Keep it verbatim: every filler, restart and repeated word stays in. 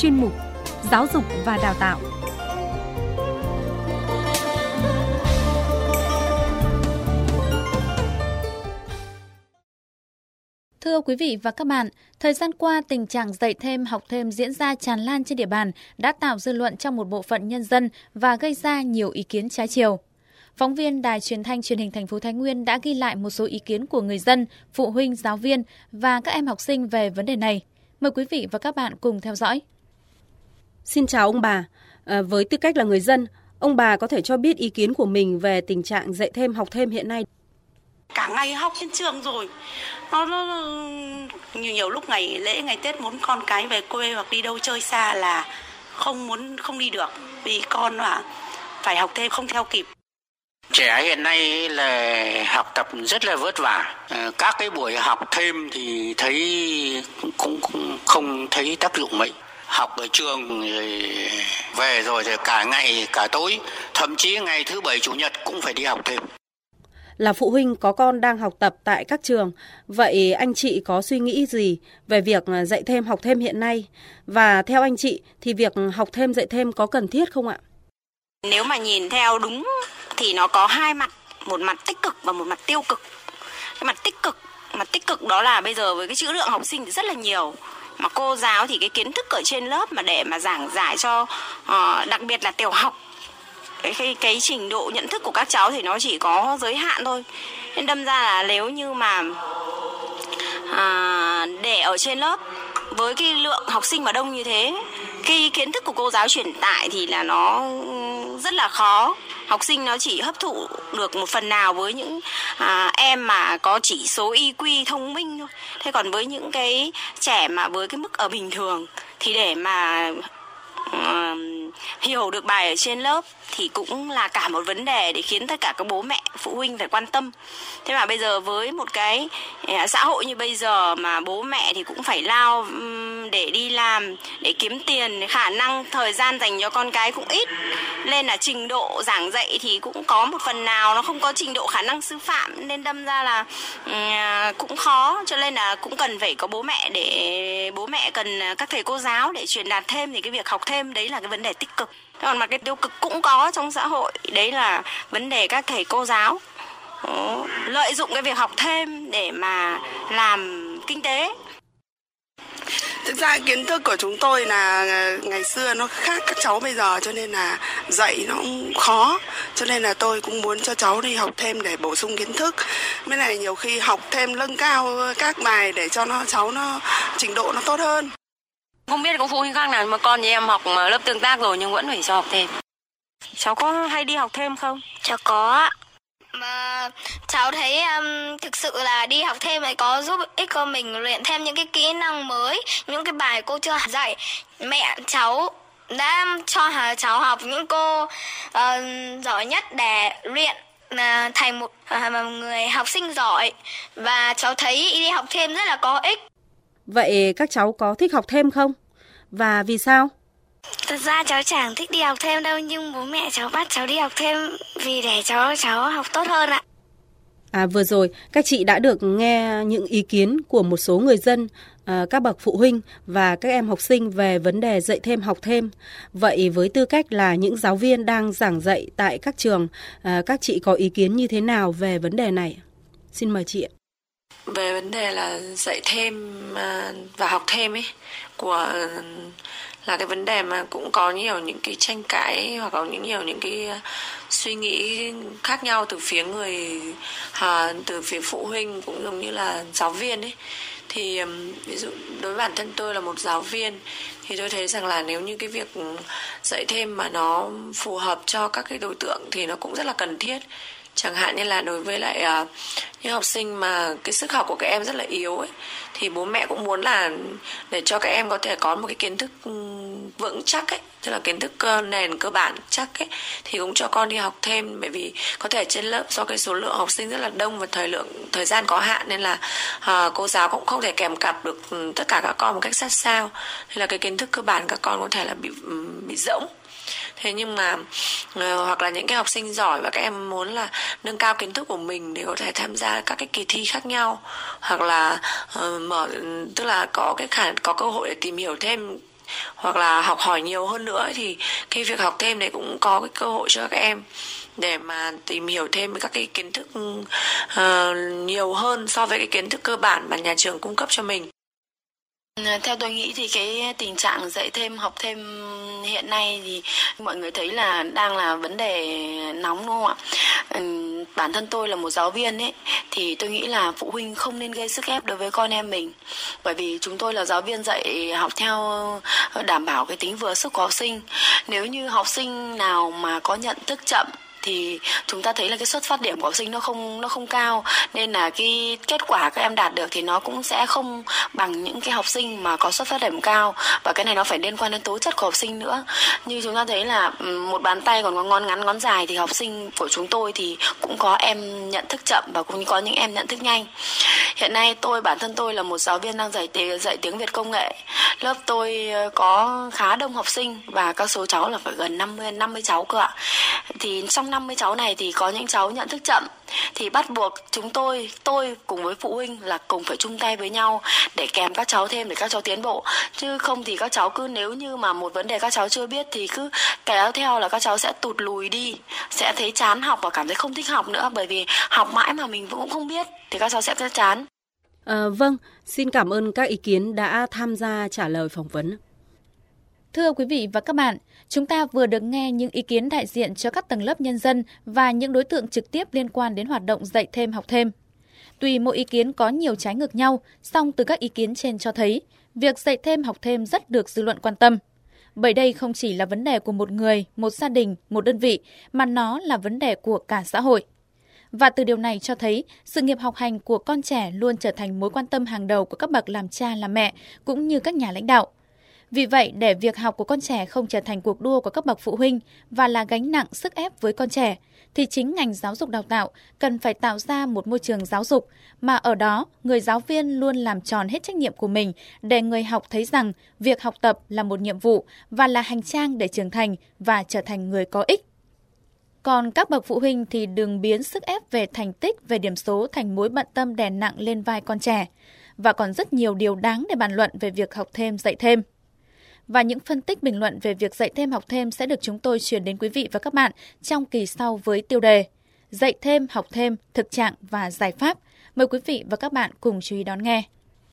chuyên mục Giáo dục và Đào tạo. Thưa quý vị và các bạn, thời gian qua tình trạng dạy thêm học thêm diễn ra tràn lan trên địa bàn đã tạo dư luận trong một bộ phận nhân dân và gây ra nhiều ý kiến trái chiều. Phóng viên Đài Truyền thanh Truyền hình thành phố Thái Nguyên đã ghi lại một số ý kiến của người dân, phụ huynh, giáo viên và các em học sinh về vấn đề này. Mời quý vị và các bạn cùng theo dõi. Xin chào ông bà. À, với tư cách là người dân, ông bà có thể cho biết ý kiến của mình về tình trạng dạy thêm học thêm hiện nay. Cả ngày học trên trường rồi, nó, nó nhiều, nhiều lúc ngày lễ, ngày Tết muốn con cái về quê hoặc đi đâu chơi xa là không muốn không đi được vì con là phải học thêm không theo kịp. Trẻ hiện nay là học tập rất là vất vả. Các cái buổi học thêm thì thấy cũng, cũng không thấy tác dụng mấy. Học ở trường về rồi thì cả ngày cả tối, thậm chí ngày thứ bảy chủ nhật cũng phải đi học thêm. Là phụ huynh có con đang học tập tại các trường, vậy anh chị có suy nghĩ gì về việc dạy thêm học thêm hiện nay? Và theo anh chị thì việc học thêm dạy thêm có cần thiết không ạ? Nếu mà nhìn theo đúng thì nó có hai mặt, một mặt tích cực và một mặt tiêu cực. Cái mặt tích cực, mặt tích cực đó là bây giờ với cái trữ lượng học sinh thì rất là nhiều. Mà cô giáo thì cái kiến thức ở trên lớp mà để mà giảng giải cho uh, đặc biệt là tiểu học, cái, cái cái trình độ nhận thức của các cháu thì nó chỉ có giới hạn thôi. Nên đâm ra là nếu như mà à, để ở trên lớp với cái lượng học sinh mà đông như thế, cái kiến thức của cô giáo truyền tải thì là nó rất là khó. Học sinh nó chỉ hấp thụ được một phần nào với những à, em mà có chỉ số i kiu thông minh thôi. Thế còn với những cái trẻ mà với cái mức ở bình thường thì để mà uh, hiểu được bài ở trên lớp thì cũng là cả một vấn đề để khiến tất cả các bố mẹ, phụ huynh phải quan tâm. Thế mà bây giờ với một cái xã hội như bây giờ mà bố mẹ thì cũng phải lao để đi làm, để kiếm tiền, khả năng thời gian dành cho con cái cũng ít. Nên là trình độ giảng dạy thì cũng có một phần nào nó không có trình độ khả năng sư phạm, nên đâm ra là um, cũng khó. Cho nên là cũng cần phải có bố mẹ, để bố mẹ cần các thầy cô giáo để truyền đạt thêm, thì cái việc học thêm đấy là cái vấn đề tích cực. Còn mà cái tiêu cực cũng có trong xã hội, đấy là vấn đề các thầy cô giáo Đó, lợi dụng cái việc học thêm để mà làm kinh tế. Thực ra kiến thức của chúng tôi là ngày xưa nó khác các cháu bây giờ, cho nên là dạy nó cũng khó. Cho nên là tôi cũng muốn cho cháu đi học thêm để bổ sung kiến thức. Mới này nhiều khi học thêm nâng cao các bài để cho nó cháu nó trình độ nó tốt hơn. Không biết có phụ huynh khác nào mà con nhà em học lớp tương tác rồi nhưng vẫn phải cho học thêm. Cháu có hay đi học thêm không? Cháu có. Mà cháu thấy um, thực sự là đi học thêm này có giúp ích cho mình luyện thêm những cái kỹ năng mới, những cái bài cô chưa dạy. Mẹ cháu đã cho cháu học những cô uh, giỏi nhất để luyện uh, thành một uh, người học sinh giỏi. Và cháu thấy đi học thêm rất là có ích. Vậy các cháu có thích học thêm không? Và vì sao? Thật ra cháu chẳng thích đi học thêm đâu, nhưng bố mẹ cháu bắt cháu đi học thêm vì để cháu cháu học tốt hơn ạ. À, vừa rồi các chị đã được nghe những ý kiến của một số người dân, à, các bậc phụ huynh và các em học sinh về vấn đề dạy thêm học thêm. Vậy với tư cách là những giáo viên đang giảng dạy tại các trường, à, các chị có ý kiến như thế nào về vấn đề này? Xin mời chị ạ. Về vấn đề là dạy thêm và học thêm ấy của là cái vấn đề mà cũng có nhiều những cái tranh cãi hoặc có những nhiều những cái suy nghĩ khác nhau từ phía người à, từ phía phụ huynh cũng giống như là giáo viên ấy. Thì ví dụ đối với bản thân tôi là một giáo viên thì tôi thấy rằng là nếu như cái việc dạy thêm mà nó phù hợp cho các cái đối tượng thì nó cũng rất là cần thiết. Chẳng hạn như là đối với lại uh, những học sinh mà cái sức học của các em rất là yếu ấy, thì bố mẹ cũng muốn là để cho các em có thể có một cái kiến thức vững chắc ấy, tức là kiến thức uh, nền cơ bản chắc ấy, thì cũng cho con đi học thêm. Bởi vì có thể trên lớp do cái số lượng học sinh rất là đông và thời lượng thời gian có hạn, nên là uh, cô giáo cũng không thể kèm cặp được tất cả các con một cách sát sao, nên là cái kiến thức cơ bản các con có thể là bị bị rỗng. Thế nhưng mà uh, hoặc là những cái học sinh giỏi và các em muốn là nâng cao kiến thức của mình để có thể tham gia các cái kỳ thi khác nhau, hoặc là uh, mở tức là có cái khả có cơ hội để tìm hiểu thêm hoặc là học hỏi nhiều hơn nữa, thì cái việc học thêm này cũng có cái cơ hội cho các em để mà tìm hiểu thêm các cái kiến thức uh, nhiều hơn so với cái kiến thức cơ bản mà nhà trường cung cấp cho mình. Theo tôi nghĩ thì cái tình trạng dạy thêm học thêm hiện nay thì mọi người thấy là đang là vấn đề nóng, đúng không ạ? Bản thân tôi là một giáo viên ấy, thì tôi nghĩ là phụ huynh không nên gây sức ép đối với con em mình, bởi vì chúng tôi là giáo viên dạy học theo đảm bảo cái tính vừa sức của học sinh. Nếu như học sinh nào mà có nhận thức chậm thì chúng ta thấy là cái xuất phát điểm của học sinh nó không nó không cao, nên là cái kết quả các em đạt được thì nó cũng sẽ không bằng những cái học sinh mà có xuất phát điểm cao, và cái này nó phải liên quan đến tố chất của học sinh nữa. Như chúng ta thấy là một bàn tay còn có ngón ngắn ngón dài, thì học sinh của chúng tôi thì cũng có em nhận thức chậm và cũng có những em nhận thức nhanh. Hiện nay tôi bản thân tôi là một giáo viên đang dạy dạy tiếng Việt công nghệ. Lớp tôi có khá đông học sinh và các số cháu là phải gần năm mươi năm mươi cháu cơ ạ. Thì trong năm mươi cháu này thì có những cháu nhận thức chậm, thì bắt buộc chúng tôi tôi cùng với phụ huynh là cùng phải chung tay với nhau để kèm các cháu thêm để các cháu tiến bộ. Chứ không thì các cháu cứ, nếu như mà một vấn đề các cháu chưa biết thì cứ kéo theo là các cháu sẽ tụt lùi đi, sẽ thấy chán học và cảm thấy không thích học nữa, bởi vì học mãi mà mình cũng không biết thì các cháu sẽ chán. À, vâng, xin cảm ơn các ý kiến đã tham gia trả lời phỏng vấn. Thưa quý vị và các bạn, chúng ta vừa được nghe những ý kiến đại diện cho các tầng lớp nhân dân và những đối tượng trực tiếp liên quan đến hoạt động dạy thêm học thêm. Tuy mỗi ý kiến có nhiều trái ngược nhau, song từ các ý kiến trên cho thấy, việc dạy thêm học thêm rất được dư luận quan tâm. Bởi đây không chỉ là vấn đề của một người, một gia đình, một đơn vị, mà nó là vấn đề của cả xã hội. Và từ điều này cho thấy, sự nghiệp học hành của con trẻ luôn trở thành mối quan tâm hàng đầu của các bậc làm cha làm mẹ, cũng như các nhà lãnh đạo. Vì vậy, để việc học của con trẻ không trở thành cuộc đua của các bậc phụ huynh và là gánh nặng sức ép với con trẻ, thì chính ngành giáo dục đào tạo cần phải tạo ra một môi trường giáo dục mà ở đó người giáo viên luôn làm tròn hết trách nhiệm của mình để người học thấy rằng việc học tập là một nhiệm vụ và là hành trang để trưởng thành và trở thành người có ích. Còn các bậc phụ huynh thì đừng biến sức ép về thành tích, về điểm số thành mối bận tâm đè nặng lên vai con trẻ. Và còn rất nhiều điều đáng để bàn luận về việc học thêm, dạy thêm. Và những phân tích bình luận về việc dạy thêm học thêm sẽ được chúng tôi truyền đến quý vị và các bạn trong kỳ sau với tiêu đề Dạy thêm, học thêm, thực trạng và giải pháp. Mời quý vị và các bạn cùng chú ý đón nghe.